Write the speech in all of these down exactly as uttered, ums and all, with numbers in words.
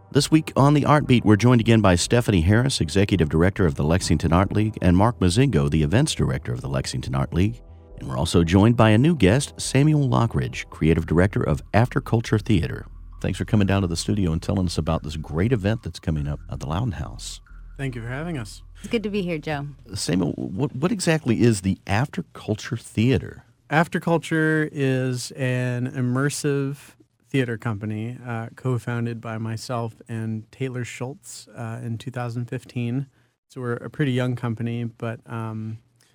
This week on the Art Beat, we're joined again by Stephanie Harris, Executive Director of the Lexington Art League, and Mark Mozingo, the Events Director of the Lexington Art League. And we're also joined by a new guest, Samuel Lockridge, Creative Director of After Culture Theater. Thanks for coming down to the studio and telling us about this great event that's coming up at the Loudon House. Thank you for having us. It's good to be here, Joe. Samuel, what, what exactly is the After Culture Theater? After Culture is an immersive theater company uh, co-founded by myself and Taylor Schultz uh, in two thousand fifteen. So we're a pretty young company, but um,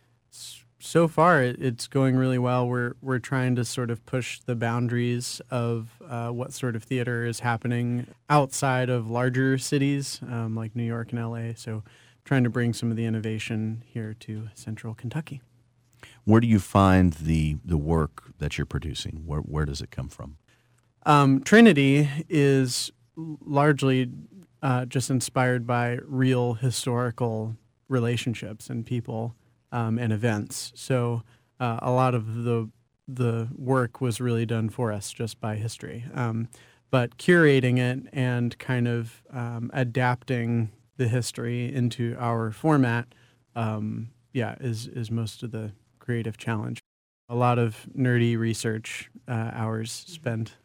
so far it, it's going really well. We're we're trying to sort of push the boundaries of uh, what sort of theater is happening outside of larger cities um, like New York and L A. So trying to bring some of the innovation here to Central Kentucky. Where do you find the the work that you're producing? Where where does it come from? Um, Trinity is largely uh, just inspired by real historical relationships and people um, and events. So uh, a lot of the the work was really done for us just by history. Um, but curating it and kind of um, adapting the history into our format, um, yeah, is is most of the creative challenge. A lot of nerdy research uh, hours spent.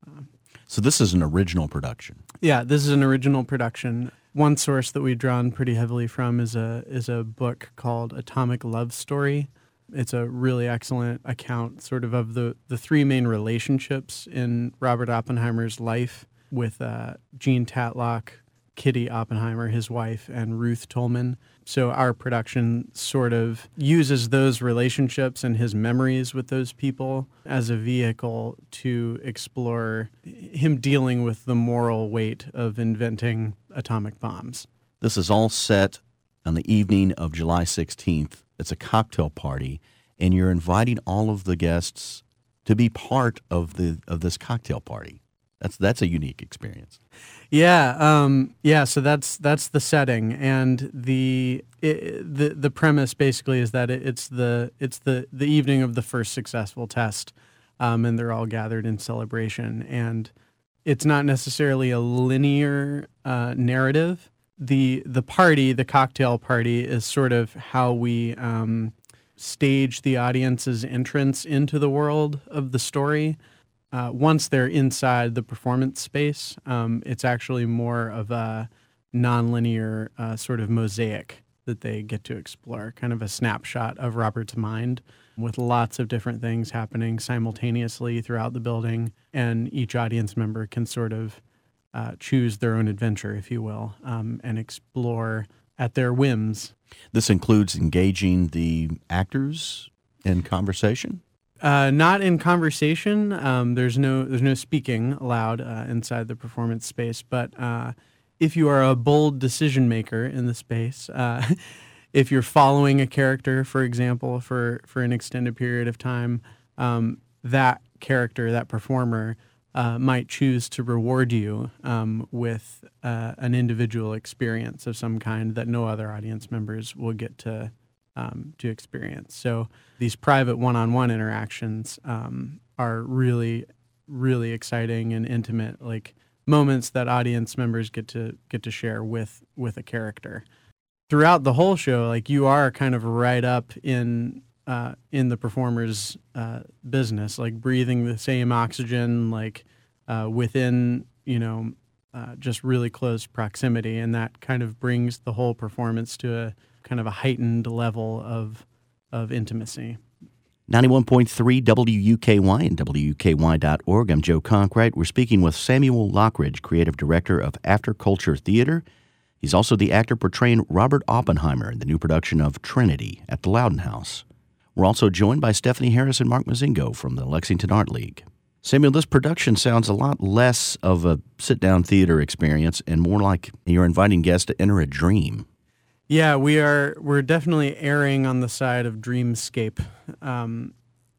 So this is an original production. Yeah, this is an original production. One source that we've drawn pretty heavily from is a is a book called Atomic Love Story. It's a really excellent account sort of of the, the three main relationships in Robert Oppenheimer's life with uh, Jean Tatlock, Kitty Oppenheimer, his wife, and Ruth Tolman. So our production sort of uses those relationships and his memories with those people as a vehicle to explore him dealing with the moral weight of inventing atomic bombs. This is all set on the evening of July sixteenth. It's a cocktail party, and you're inviting all of the guests to be part of the of this cocktail party. That's that's a unique experience. Yeah, um, yeah. So that's that's the setting, and the it, the the premise basically is that it, it's the it's the the evening of the first successful test, um, and they're all gathered in celebration. And it's not necessarily a linear uh, narrative. The the party, the cocktail party, is sort of how we um, stage the audience's entrance into the world of the story. Uh, once they're inside the performance space, um, it's actually more of a nonlinear uh, sort of mosaic that they get to explore, kind of a snapshot of Robert's mind with lots of different things happening simultaneously throughout the building, and each audience member can sort of uh, choose their own adventure, if you will, um, and explore at their whims. This includes engaging the actors in conversation? Uh, not in conversation. Um, there's no there's no speaking allowed uh, inside the performance space. But uh, if you are a bold decision maker in the space, uh, if you're following a character, for example, for, for an extended period of time, um, that character, that performer, uh, might choose to reward you um, with uh, an individual experience of some kind that no other audience members will get to Um, to experience. So these private one-on-one interactions um, are really, really exciting and intimate, like moments that audience members get to get to share with with a character. Throughout the whole show, like you are kind of right up in uh, in the performer's uh, business, like breathing the same oxygen, like uh, within you know uh, just really close proximity, and that kind of brings the whole performance to a kind of a heightened level of of intimacy. ninety-one point three W U K Y and W U K Y dot org. I'm Joe Conkright. We're speaking with Samuel Lockridge, Creative Director of After Culture Theater. He's also the actor portraying Robert Oppenheimer in the new production of Trinity at the Loudon House. We're also joined by Stephanie Harris and Mark Mozingo from the Lexington Art League. Samuel, this production sounds a lot less of a sit-down theater experience and more like you're inviting guests to enter a dream. Yeah, we are. We're definitely erring on the side of dreamscape, um,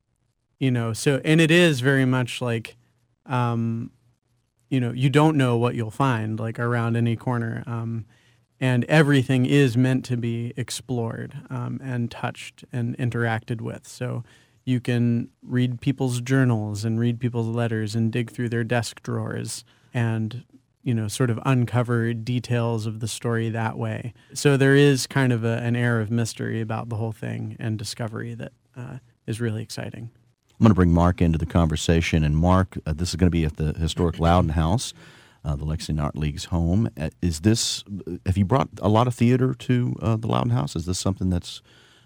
you know. So, and it is very much like, um, you know, you don't know what you'll find like around any corner, um, and everything is meant to be explored um, and touched and interacted with. So, you can read people's journals and read people's letters and dig through their desk drawers and you know, sort of uncover details of the story that way. So there is kind of a, an air of mystery about the whole thing and discovery that uh, is really exciting. I'm going to bring Mark into the conversation. And Mark, uh, this is going to be at the historic Loudon House, uh, the Lexington Art League's home. Uh, is this, have you brought a lot of theater to uh, the Loudon House? Is this something that's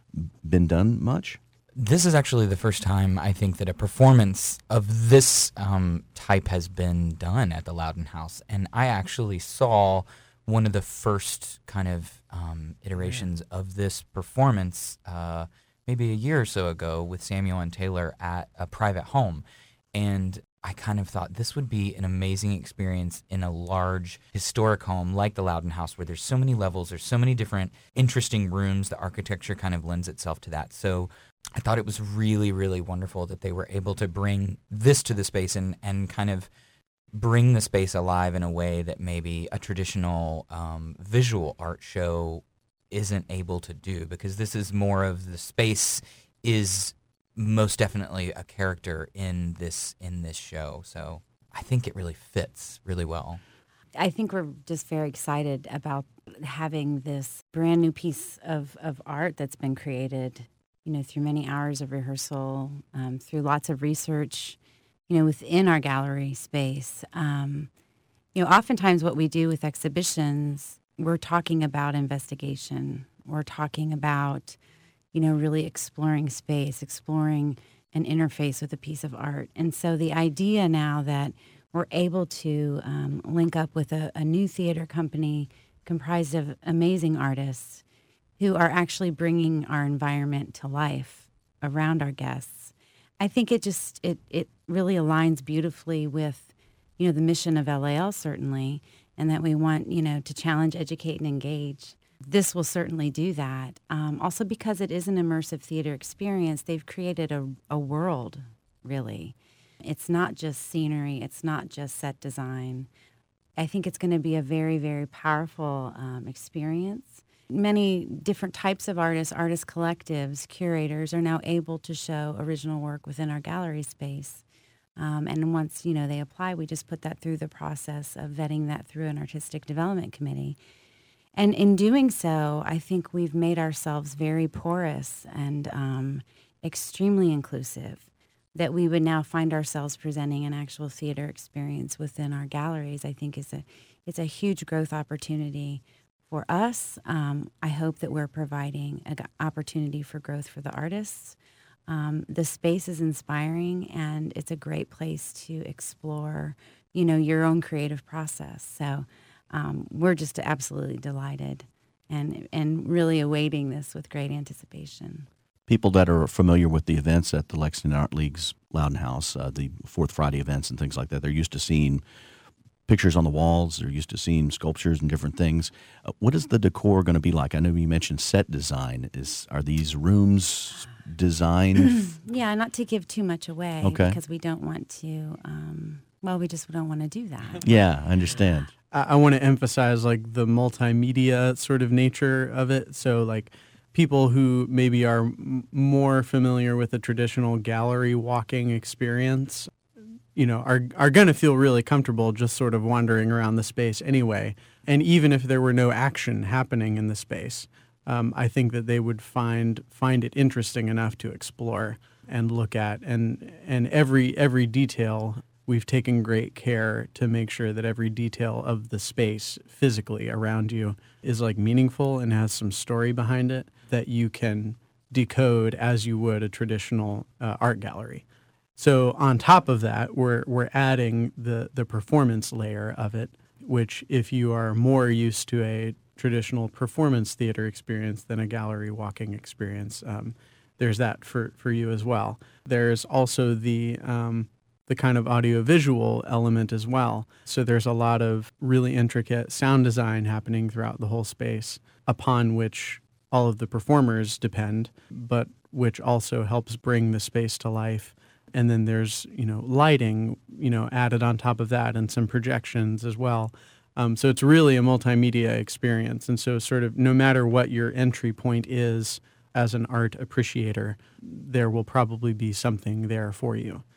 been done much? This is actually the first time I think that a performance of this um, type has been done at the Loudon House. And I actually saw one of the first kind of um, iterations yeah. of this performance uh, maybe a year or so ago with Samuel and Taylor at a private home. And I kind of thought this would be an amazing experience in a large historic home like the Loudon House, where there's so many levels, there's so many different interesting rooms. The architecture kind of lends itself to that. So I thought it was really, really wonderful that they were able to bring this to the space and, and kind of bring the space alive in a way that maybe a traditional um, visual art show isn't able to do, because this is more of the space is most definitely a character in this in this show. So I think it really fits really well. I think we're just very excited about having this brand new piece of, of art that's been created, you know, through many hours of rehearsal, um, through lots of research, you know, within our gallery space. Um, you know, oftentimes what we do with exhibitions, we're talking about investigation. We're talking about, you know, really exploring space, exploring an interface with a piece of art. And so the idea now that we're able to um, link up with a, a new theater company comprised of amazing artists who are actually bringing our environment to life around our guests, I think it just, it, it really aligns beautifully with, you know, the mission of L A L certainly, and that we want, you know, to challenge, educate, and engage. This will certainly do that. Um, also because it is an immersive theater experience, they've created a, a world, really. It's not just scenery. It's not just set design. I think it's going to be a very, very powerful um, experience. Many different types of artists, artist collectives, curators are now able to show original work within our gallery space. Um, and once, you know, they apply, we just put that through the process of vetting that through an artistic development committee. And in doing so, I think we've made ourselves very porous and um, extremely inclusive, that we would now find ourselves presenting an actual theater experience within our galleries. I think is a it's a huge growth opportunity for us. Um, I hope that we're providing an opportunity for growth for the artists. Um, the space is inspiring, and it's a great place to explore, you know, your own creative process. So um, we're just absolutely delighted and and really awaiting this with great anticipation. People that are familiar with the events at the Lexington Art League's Loudon House, uh, the Fourth Friday events and things like that, they're used to seeing pictures on the walls. They're used to seeing sculptures and different things. Uh, what is the decor going to be like? I know you mentioned set design. Is Are these rooms designed? Yeah, not to give too much away, okay, because we don't want to, um, well, we just don't want to do that. Yeah, I understand. I, I want to emphasize like the multimedia sort of nature of it. So like people who maybe are m- more familiar with the traditional gallery walking experience, you know, are are going to feel really comfortable just sort of wandering around the space anyway. And even if there were no action happening in the space, um, I think that they would find find it interesting enough to explore and look at. And and every every detail, we've taken great care to make sure that every detail of the space physically around you is like meaningful and has some story behind it that you can decode as you would a traditional uh, art gallery. So on top of that, we're we're adding the, the performance layer of it, which if you are more used to a traditional performance theater experience than a gallery walking experience, um, there's that for, for you as well. There's also the um, the kind of audiovisual element as well. So there's a lot of really intricate sound design happening throughout the whole space, upon which all of the performers depend, but which also helps bring the space to life. And then there's, you know, lighting, you know, added on top of that, and some projections as well. Um, so it's really a multimedia experience. And so sort of no matter what your entry point is as an art appreciator, there will probably be something there for you.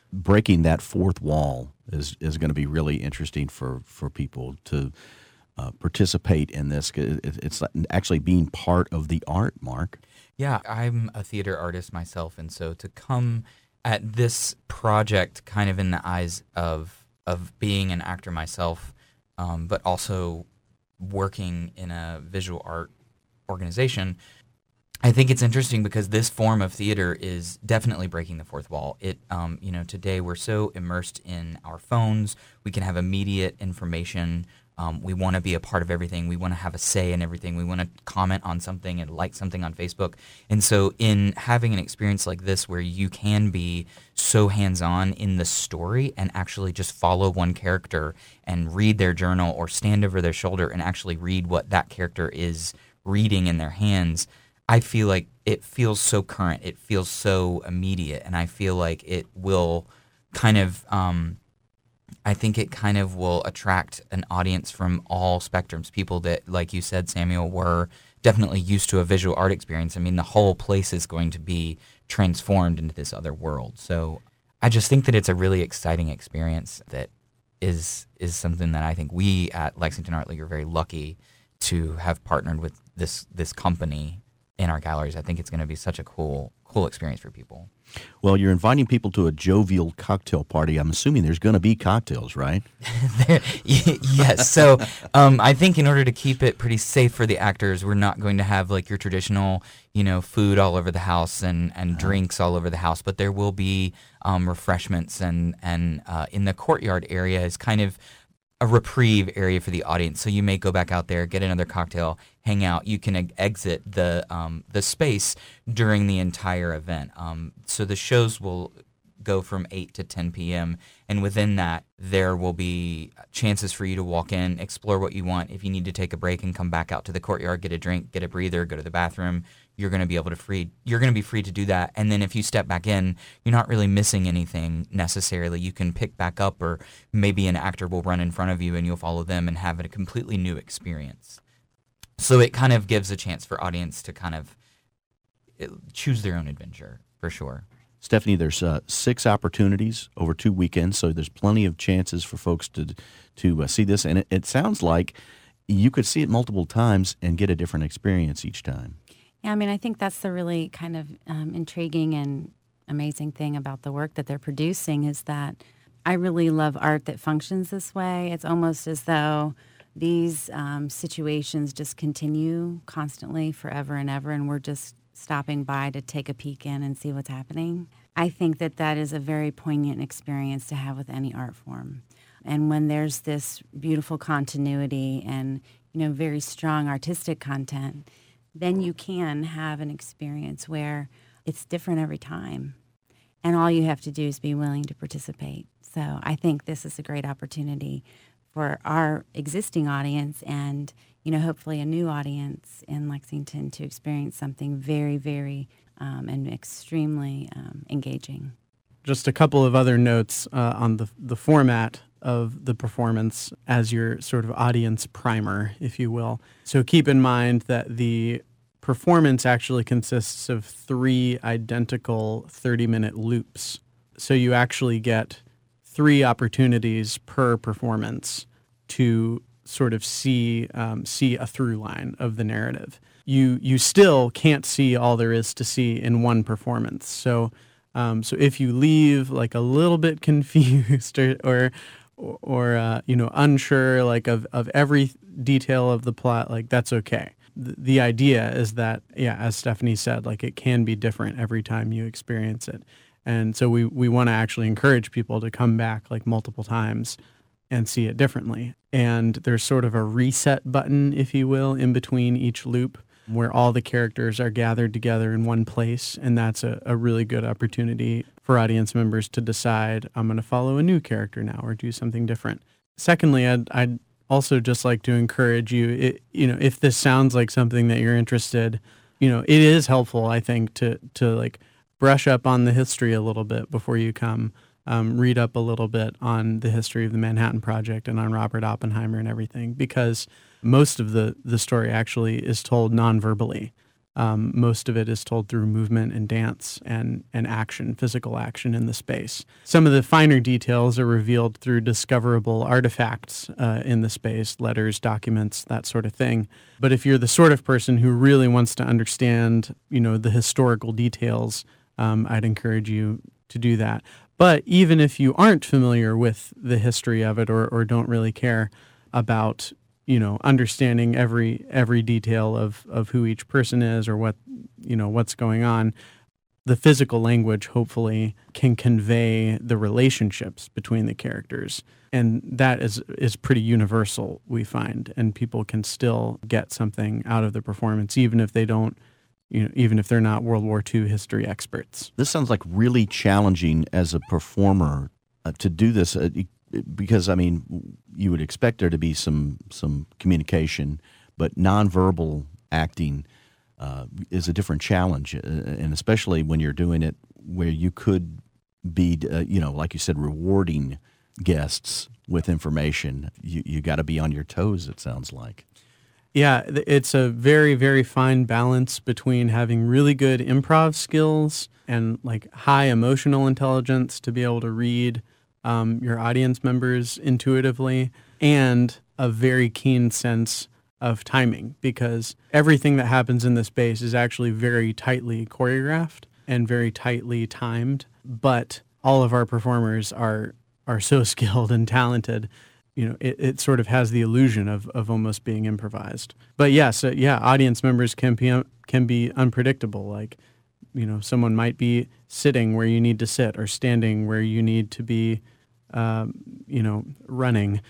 breaking that fourth wall is is going to be really interesting for, for people to uh, participate in this. It, it's actually being part of the art, Mark. Yeah, I'm a theater artist myself, and so to come at this project kind of in the eyes of of being an actor myself, um, but also working in a visual art organization, I think it's interesting because this form of theater is definitely breaking the fourth wall. It, um, you know, today we're so immersed in our phones. We can have immediate information. Um, we want to be a part of everything. We want to have a say in everything. We want to comment on something and like something on Facebook. And so in having an experience like this where you can be so hands-on in the story and actually just follow one character and read their journal or stand over their shoulder and actually read what that character is reading in their hands, I feel like it feels so current. It feels so immediate. And I feel like it will kind of... Um, I think it kind of will attract an audience from all spectrums. People that, like you said, Samuel, were definitely used to a visual art experience. I mean, the whole place is going to be transformed into this other world. So I just think that it's a really exciting experience that is is something that I think we at Lexington Art League are very lucky to have partnered with this this company in our galleries. I think it's going to be such a cool cool experience for people. Well, you're inviting people to a jovial cocktail party. I'm assuming there's going to be cocktails, right? there, yes. So um, I think in order to keep it pretty safe for the actors, we're not going to have like your traditional, you know, food all over the house and, and uh-huh. drinks all over the house, but there will be um, refreshments and, and uh, in the courtyard area is kind of a reprieve area for the audience. So you may go back out there, get another cocktail, hang out. You can e- exit the um, the space during the entire event. Um, so the shows will go from eight to ten p.m. And within that, there will be chances for you to walk in, explore what you want. If you need to take a break and come back out to the courtyard, get a drink, get a breather, go to the bathroom, you're going to be able to free. You're going to be free to do that. And then if you step back in, you're not really missing anything necessarily. You can pick back up, or maybe an actor will run in front of you and you'll follow them and have a completely new experience. So it kind of gives a chance for audience to kind of choose their own adventure, for sure. Stephanie, there's uh, six opportunities over two weekends, so there's plenty of chances for folks to to uh, see this. And it, it sounds like you could see it multiple times and get a different experience each time. Yeah, I mean, I think that's the really kind of um, intriguing and amazing thing about the work that they're producing is that I really love art that functions this way. It's almost as though these um, situations just continue constantly forever and ever, and we're just stopping by to take a peek in and see what's happening. I think that that is a very poignant experience to have with any art form. And when there's this beautiful continuity and, you know, very strong artistic content, then you can have an experience where it's different every time. And all you have to do is be willing to participate. So I think this is a great opportunity for our existing audience and, you know, hopefully a new audience in Lexington to experience something very, very um, and extremely um, engaging. Just a couple of other notes uh, on the the format of the performance as your sort of audience primer, if you will. So keep in mind that the performance actually consists of three identical thirty-minute loops. So you actually get three opportunities per performance to sort of see um, see a through line of the narrative. You you still can't see all there is to see in one performance. So um, so if you leave like a little bit confused or or, or uh, you know unsure like of, of every detail of the plot, like that's okay. The, the idea is that, yeah, as Stephanie said, like it can be different every time you experience it. And so we, we want to actually encourage people to come back like multiple times and see it differently. And there's sort of a reset button, if you will, in between each loop where all the characters are gathered together in one place. And that's a, a really good opportunity for audience members to decide, I'm going to follow a new character now or do something different. Secondly, I'd, I'd also just like to encourage you, it, you know, if this sounds like something that you're interested, you know, it is helpful, I think, to to like brush up on the history a little bit before you come. Um, read up a little bit on the history of the Manhattan Project and on Robert Oppenheimer and everything, because most of the, the story actually is told non-verbally. Um, most of it is told through movement and dance and, and action, physical action in the space. Some of the finer details are revealed through discoverable artifacts uh, in the space, letters, documents, that sort of thing. But if you're the sort of person who really wants to understand, you know, the historical details, um, I'd encourage you to do that. But even if you aren't familiar with the history of it or, or don't really care about you know, understanding every every detail of, of who each person is or what, you know, what's going on, the physical language hopefully can convey the relationships between the characters. And that is, is pretty universal, we find, and people can still get something out of the performance, even if they don't, you know, even if they're not World War Two history experts. This sounds like really challenging as a performer uh, to do this. Uh, Because, I mean, you would expect there to be some some communication, but nonverbal acting uh, is a different challenge, uh, and especially when you're doing it where you could be, uh, you know, like you said, rewarding guests with information. You you got to be on your toes, it sounds like. Yeah, it's a very, very fine balance between having really good improv skills and, like, high emotional intelligence to be able to read Um, your audience members intuitively, and a very keen sense of timing, because everything that happens in the space is actually very tightly choreographed and very tightly timed. But all of our performers are are so skilled and talented, you know, it, it sort of has the illusion of, of almost being improvised. But yes, uh, yeah, audience members can be can be unpredictable. Like, you know, someone might be sitting where you need to sit or standing where you need to be, um, you know, running.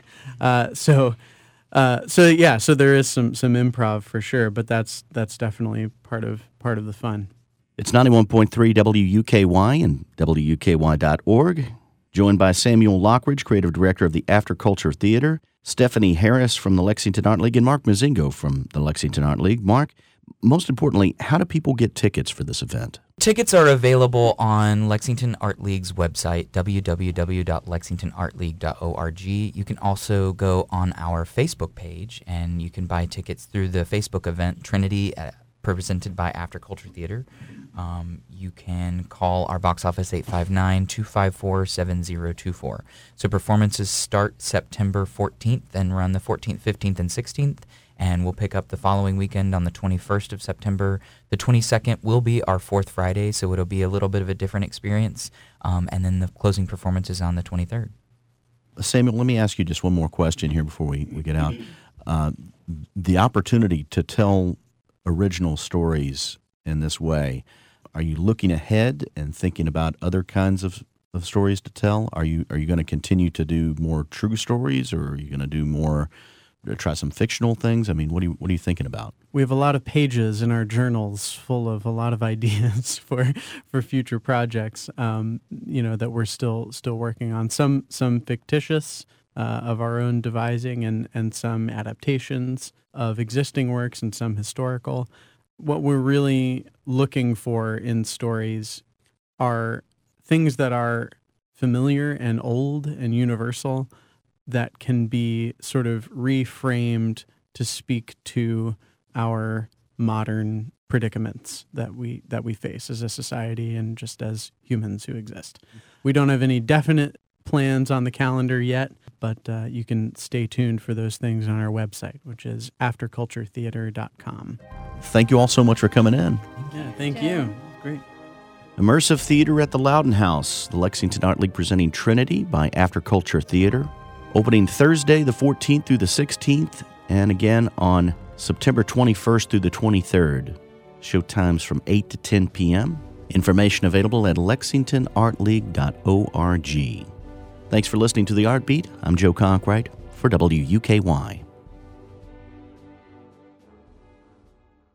uh, so, uh, so yeah, so there is some some improv for sure, but that's that's definitely part of part of the fun. It's ninety-one point three W U K Y and W U K Y dot org. Joined by Samuel Lockridge, creative director of the After Culture Theater, Stephanie Harris from the Lexington Art League, and Mark Mozingo from the Lexington Art League. Mark, most importantly, how do people get tickets for this event? Tickets are available on Lexington Art League's website, w w w dot lexington art league dot org. You can also go on our Facebook page, and you can buy tickets through the Facebook event, Trinity, uh, presented by After Culture Theater. Um, you can call our box office eight five nine, two five four, seven zero two four. So performances start September fourteenth and run the fourteenth, fifteenth, and sixteenth. And we'll pick up the following weekend on the twenty-first of September. The twenty-second will be our fourth Friday, so it'll be a little bit of a different experience. Um, and then the closing performance is on the twenty-third. Samuel, let me ask you just one more question here before we, we get out. Uh, the opportunity to tell original stories in this way, are you looking ahead and thinking about other kinds of, of stories to tell? Are you are you going to continue to do more true stories, or are you going to do more, try some fictional things? I mean, what are you, what are you thinking about? We have a lot of pages in our journals full of a lot of ideas for for future projects, um, you know, that we're still still working on. Some some fictitious uh, of our own devising, and, and some adaptations of existing works, and some historical. What we're really looking for in stories are things that are familiar and old and universal, that can be sort of reframed to speak to our modern predicaments that we that we face as a society and just as humans who exist. We don't have any definite plans on the calendar yet, but uh, you can stay tuned for those things on our website, which is after culture theater dot com. Thank you all so much for coming in. Yeah, thank you. Great. Immersive Theater at the Loudon House, the Lexington Art League presenting Trinity by After Culture Theater. Opening Thursday the fourteenth through the sixteenth, and again on September twenty-first through the twenty-third. Showtimes from eight to ten p.m. Information available at lexington art league dot org. Thanks for listening to The Art Beat. I'm Joe Conkright for W U K Y.